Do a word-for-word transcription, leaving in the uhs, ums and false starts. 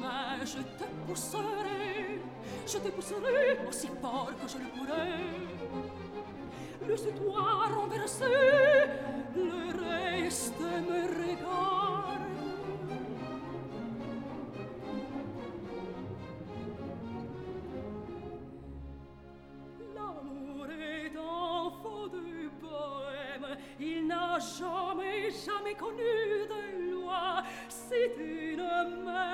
mais je te pousserai, je te pousserai aussi fort que je le pourrai. Laisse-toi renverser, le reste me regarde. L'amour est enfant du poème, il n'a jamais, jamais connu de loi. C'est une